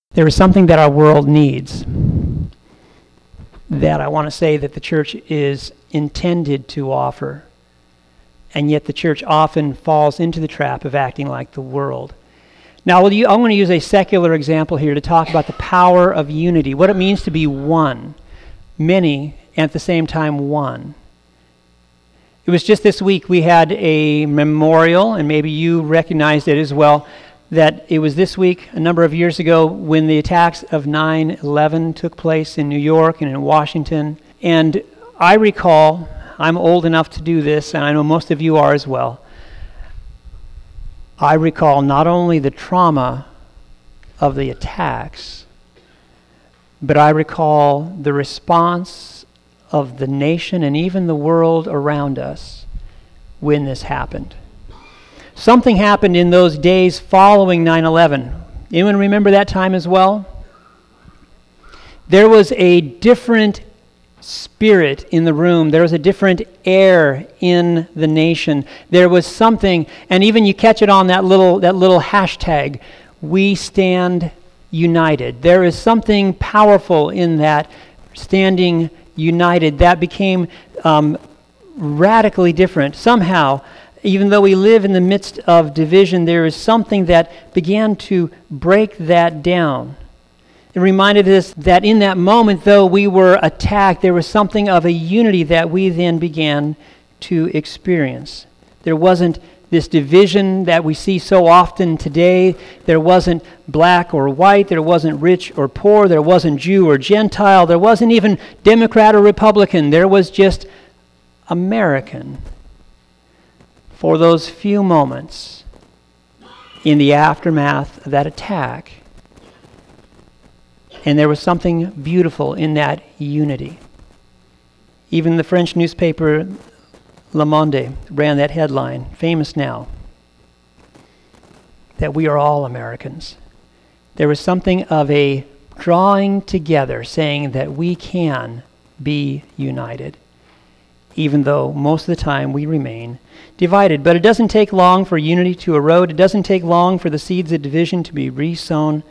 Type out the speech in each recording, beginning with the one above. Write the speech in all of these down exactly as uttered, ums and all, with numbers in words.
There is something that our world needs that I want to say that the church is intended to offer, and yet the church often falls into the trap of acting like the world. Now, I'm going to use a secular example here to talk about the power of unity, what it means to be one, many, and at the same time one. It was just this week we had a memorial, and maybe you recognized it as well, that it was this week, a number of years ago, when the attacks of nine eleven took place in New York and in Washington. And I recall, I'm old enough to do this, and I know most of you are as well, I recall not only the trauma of the attacks, but I recall the response of the nation and even the world around us when this happened. Something happened in those days following nine eleven. Anyone remember that time as well? There was a different spirit in the room. There was a different air in the nation. There was something, and even you catch it on that little that little hashtag, "We Stand United." There is something powerful in that standing united that became um, radically different. Somehow, even though we live in the midst of division, there is something that began to break that down. It reminded us that in that moment, though we were attacked, there was something of a unity that we then began to experience. There wasn't this division that we see so often today. There wasn't black or white. There wasn't rich or poor. There wasn't Jew or Gentile. There wasn't even Democrat or Republican. There was just American. For those few moments in the aftermath of that attack. And there was something beautiful in that unity. Even the French newspaper Le Monde ran that headline, famous now, that we are all Americans. There was something of a drawing together, saying that we can be united, even though most of the time we remain divided. But it doesn't take long for unity to erode. It doesn't take long for the seeds of division to be resown.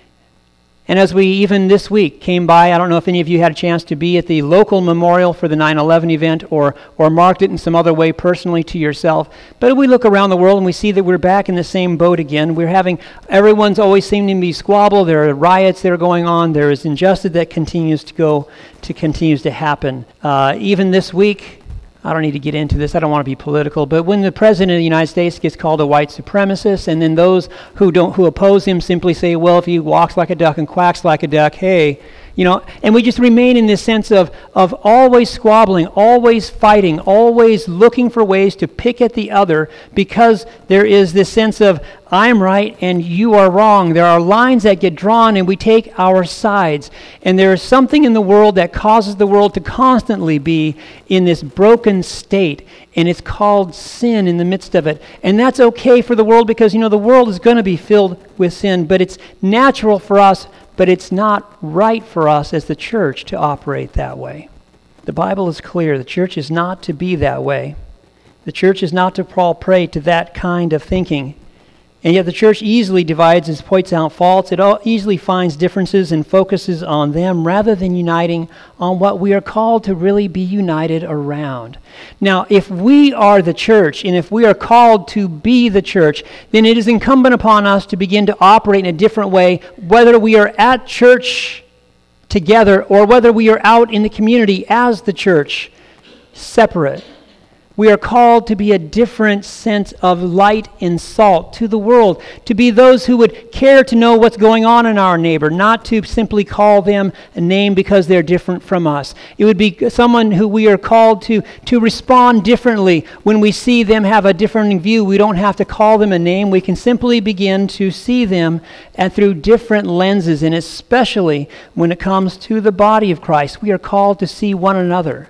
And as we even this week came by, I don't know if any of you had a chance to be at the local memorial for the nine eleven event or or marked it in some other way personally to yourself. But we look around the world and we see that we're back in the same boat again. We're having, everyone's always seeming to be squabble. There are riots that are going on. There is injustice that continues to go, to continues to happen. Uh, even this week, I don't need to get into this. I don't want to be political. But when the President of the United States gets called a white supremacist, and then those who don't, who oppose him simply say, well, if he walks like a duck and quacks like a duck, hey, you know, and we just remain in this sense of, of always squabbling, always fighting, always looking for ways to pick at the other, because there is this sense of, I'm right and you are wrong. There are lines that get drawn and we take our sides. And there is something in the world that causes the world to constantly be in this broken state, and it's called sin in the midst of it. And that's okay for the world because, you know, the world is going to be filled with sin, but it's natural for us, but it's not right for us as the church to operate that way. The Bible is clear. The church is not to be that way. The church is not to fall prey to that kind of thinking. And yet the church easily divides and points out faults. It all easily finds differences and focuses on them rather than uniting on what we are called to really be united around. Now, if we are the church and if we are called to be the church, then it is incumbent upon us to begin to operate in a different way, whether we are at church together or whether we are out in the community as the church, separate. We are called to be a different sense of light and salt to the world, to be those who would care to know what's going on in our neighbor, not to simply call them a name because they're different from us. It would be someone who we are called to, to respond differently when we see them have a different view. We don't have to call them a name. We can simply begin to see them and through different lenses, and especially when it comes to the body of Christ, we are called to see one another.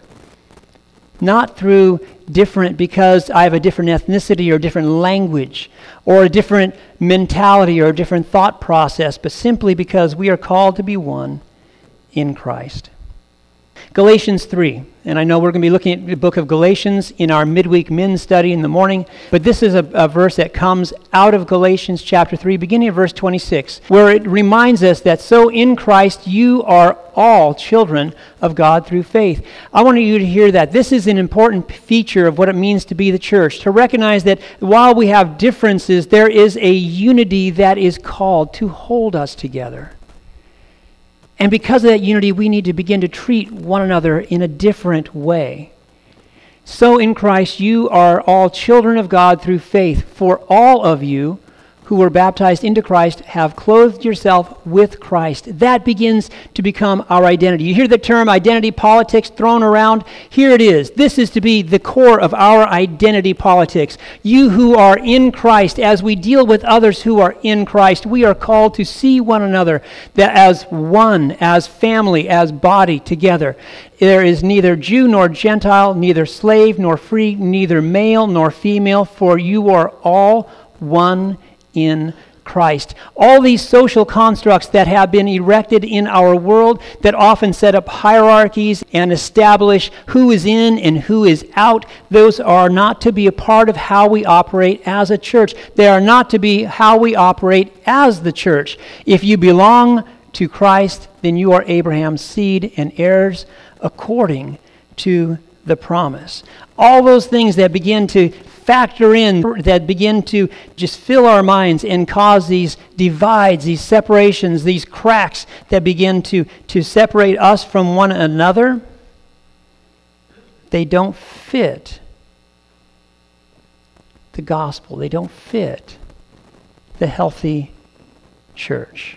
Not through different because I have a different ethnicity or different language or a different mentality or a different thought process, but simply because we are called to be one in Christ. Galatians three. And I know we're going to be looking at the book of Galatians in our midweek men's study in the morning, but this is a, a verse that comes out of Galatians chapter three, beginning of verse twenty-six, where it reminds us that so in Christ you are all children of God through faith. I want you to hear that. This is an important feature of what it means to be the church, to recognize that while we have differences, there is a unity that is called to hold us together. And because of that unity, we need to begin to treat one another in a different way. So in Christ, you are all children of God through faith. For all of you who were baptized into Christ have clothed yourself with Christ. That begins to become our identity. You hear the term identity politics thrown around? Here it is. This is to be the core of our identity politics. You who are in Christ, as we deal with others who are in Christ, we are called to see one another that as one, as family, as body together. There is neither Jew nor Gentile, neither slave nor free, neither male nor female, for you are all one in Christ. All these social constructs that have been erected in our world that often set up hierarchies and establish who is in and who is out, those are not to be a part of how we operate as a church. They are not to be how we operate as the church. If you belong to Christ, then you are Abraham's seed and heirs according to the promise. All those things that begin to factor in, that begin to just fill our minds and cause these divides, these separations, these cracks that begin to, to separate us from one another, they don't fit the gospel. They don't fit the healthy church.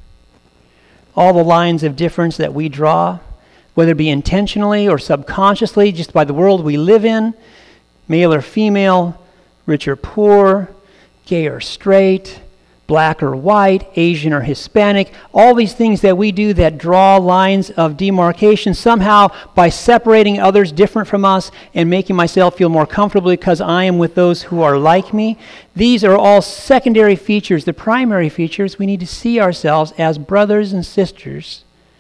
All the lines of difference that we draw, whether it be intentionally or subconsciously, just by the world we live in, male or female, rich or poor, gay or straight, black or white, Asian or Hispanic, all these things that we do that draw lines of demarcation somehow by separating others different from us and making myself feel more comfortable because I am with those who are like me. These are all secondary features. The primary features, we need to see ourselves as brothers and sisters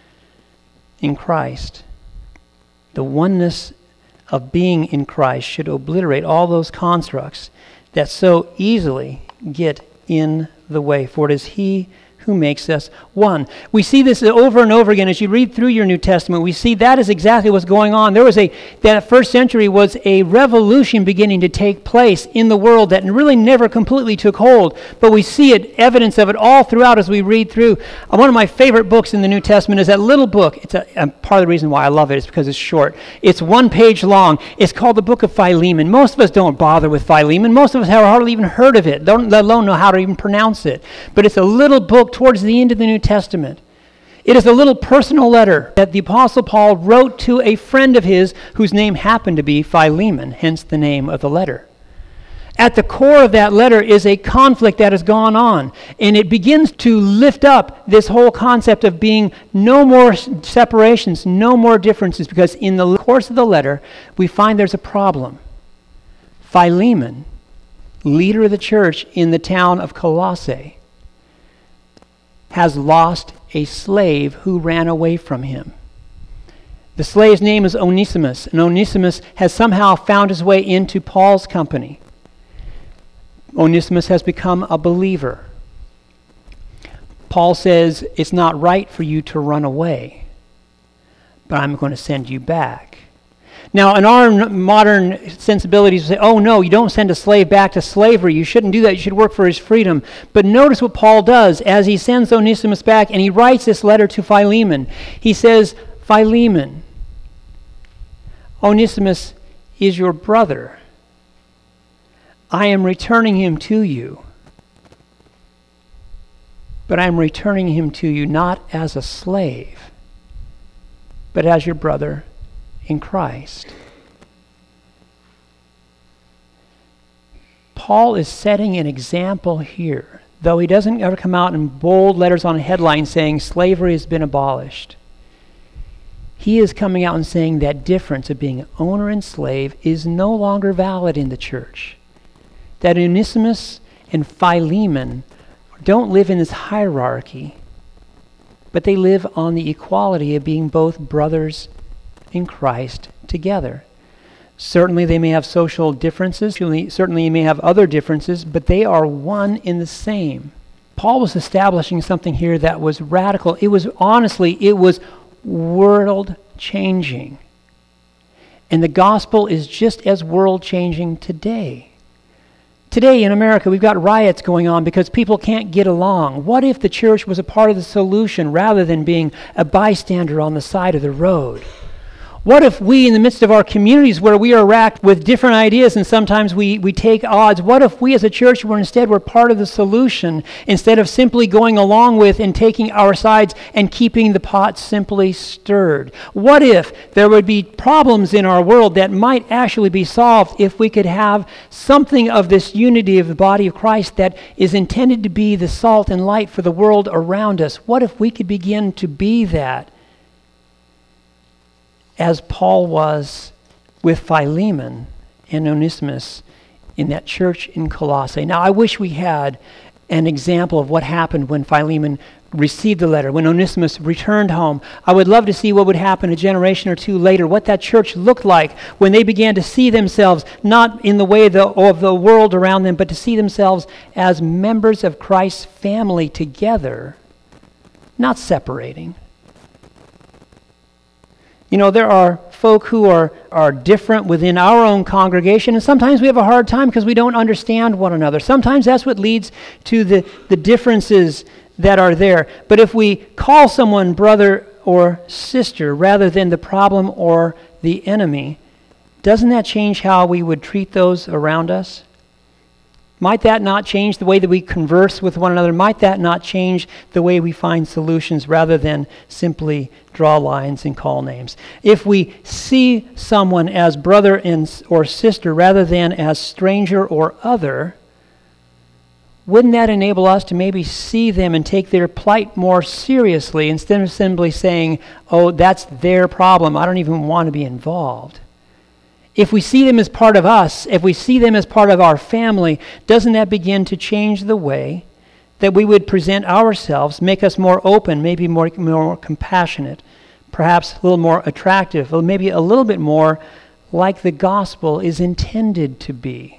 in Christ. The oneness of being in Christ should obliterate all those constructs that so easily get in the way, for it is He who makes us one. We see this over and over again as you read through your New Testament. We see that is exactly what's going on. There was a, that first century was a revolution beginning to take place in the world that really never completely took hold, but we see it, evidence of it all throughout as we read through. Uh, one of my favorite books in the New Testament is that little book. It's a, a part of the reason why I love it is because it's short. It's one page long. It's called the Book of Philemon. Most of us don't bother with Philemon. Most of us have hardly even heard of it, don't, let alone know how to even pronounce it. But it's a little book towards the end of the New Testament. It is a little personal letter that the Apostle Paul wrote to a friend of his whose name happened to be Philemon, hence the name of the letter. At the core of that letter is a conflict that has gone on, and it begins to lift up this whole concept of being no more separations, no more differences, because in the course of the letter, we find there's a problem. Philemon, leader of the church in the town of Colossae, has lost a slave who ran away from him. The slave's name is Onesimus, and Onesimus has somehow found his way into Paul's company. Onesimus has become a believer. Paul says, it's not right for you to run away, but I'm going to send you back. Now, in our modern sensibilities, we say, oh no, you don't send a slave back to slavery. You shouldn't do that. You should work for his freedom. But notice what Paul does as he sends Onesimus back, and he writes this letter to Philemon. He says, Philemon, Onesimus is your brother. I am returning him to you. But I am returning him to you not as a slave, but as your brother in Christ. Paul is setting an example here, though he doesn't ever come out in bold letters on a headline saying slavery has been abolished. He is coming out and saying that difference of being owner and slave is no longer valid in the church. That Onesimus and Philemon don't live in this hierarchy, but they live on the equality of being both brothers in Christ together. Certainly they may have social differences, certainly you may have other differences, but they are one in the same. Paul was establishing something here that was radical. It was, honestly, it was world-changing. And the gospel is just as world-changing today. Today in America, we've got riots going on because people can't get along. What if the church was a part of the solution rather than being a bystander on the side of the road? What if we, in the midst of our communities where we are racked with different ideas and sometimes we, we take odds, what if we as a church were instead were part of the solution instead of simply going along with and taking our sides and keeping the pot simply stirred? What if there would be problems in our world that might actually be solved if we could have something of this unity of the body of Christ that is intended to be the salt and light for the world around us? What if we could begin to be that? As Paul was with Philemon and Onesimus in that church in Colossae. Now, I wish we had an example of what happened when Philemon received the letter, when Onesimus returned home. I would love to see what would happen a generation or two later, what that church looked like when they began to see themselves not in the way of the, of the world around them, but to see themselves as members of Christ's family together, not separating. You know, there are folk who are, are different within our own congregation, and sometimes we have a hard time because we don't understand one another. Sometimes that's what leads to the, the differences that are there. But if we call someone brother or sister rather than the problem or the enemy, doesn't that change how we would treat those around us? Might that not change the way that we converse with one another? Might that not change the way we find solutions rather than simply draw lines and call names? If we see someone as brother and or sister rather than as stranger or other, wouldn't that enable us to maybe see them and take their plight more seriously instead of simply saying, oh, that's their problem, I don't even want to be involved? If we see them as part of us, if we see them as part of our family, doesn't that begin to change the way that we would present ourselves, make us more open, maybe more, more compassionate, perhaps a little more attractive, or maybe a little bit more like the gospel is intended to be?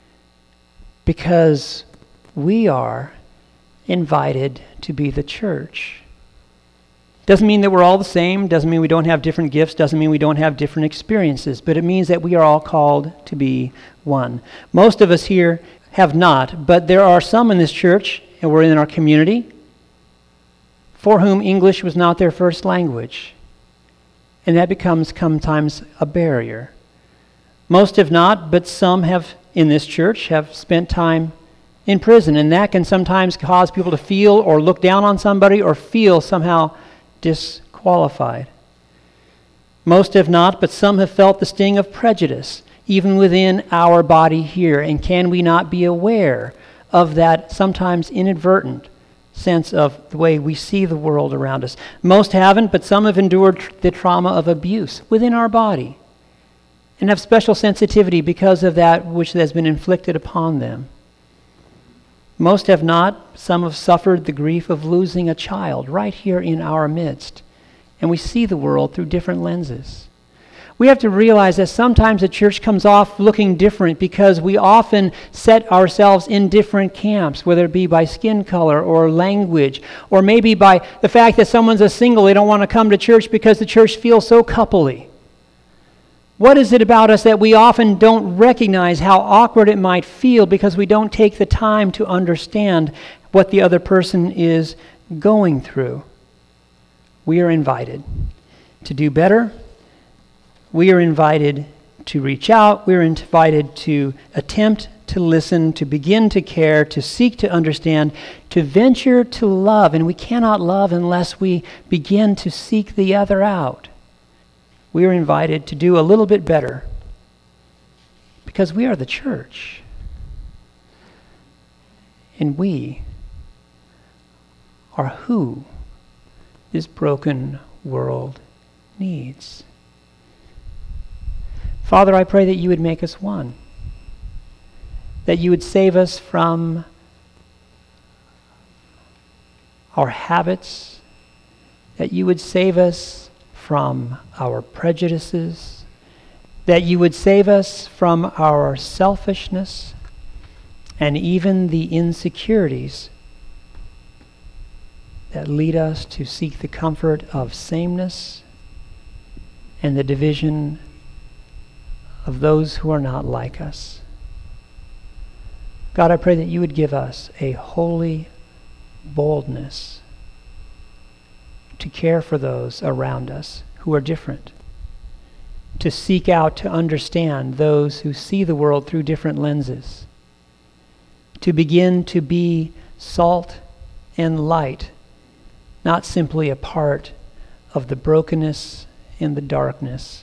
Because we are invited to be the church. Doesn't mean that we're all the same, doesn't mean we don't have different gifts, doesn't mean we don't have different experiences, but it means that we are all called to be one. Most of us here have not, but there are some in this church, and we're in our community, for whom English was not their first language. And that becomes sometimes a barrier. Most have not, but some have in this church have spent time in prison, and that can sometimes cause people to feel or look down on somebody or feel somehow disqualified. Most have not, but some have felt the sting of prejudice, even within our body here. And can we not be aware of that sometimes inadvertent sense of the way we see the world around us? Most haven't, but some have endured tr- the trauma of abuse within our body and have special sensitivity because of that which has been inflicted upon them. Most have not. Some have suffered the grief of losing a child right here in our midst. And we see the world through different lenses. We have to realize that sometimes the church comes off looking different because we often set ourselves in different camps, whether it be by skin color or language, or maybe by the fact that someone's a single, they don't want to come to church because the church feels so coupley. What is it about us that we often don't recognize how awkward it might feel because we don't take the time to understand what the other person is going through? We are invited to do better. We are invited to reach out. We are invited to attempt to listen, to begin to care, to seek to understand, to venture to love. And we cannot love unless we begin to seek the other out. We are invited to do a little bit better because we are the church. And we are who this broken world needs. Father, I pray that you would make us one, that you would save us from our habits, that you would save us from our prejudices, that you would save us from our selfishness and even the insecurities that lead us to seek the comfort of sameness and the division of those who are not like us. God, I pray that you would give us a holy boldness to care for those around us who are different, to seek out to understand those who see the world through different lenses, to begin to be salt and light, not simply a part of the brokenness and the darkness.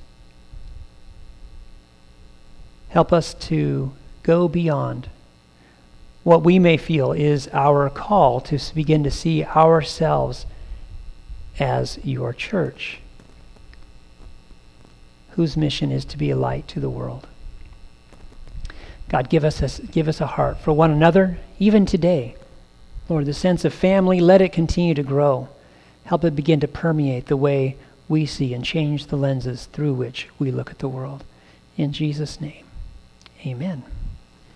Help us to go beyond what we may feel is our call to begin to see ourselves as your church, whose mission is to be a light to the world. God, give us a, give us a heart for one another, even today. Lord, the sense of family, let it continue to grow. Help it begin to permeate the way we see and change the lenses through which we look at the world. In Jesus' name, amen.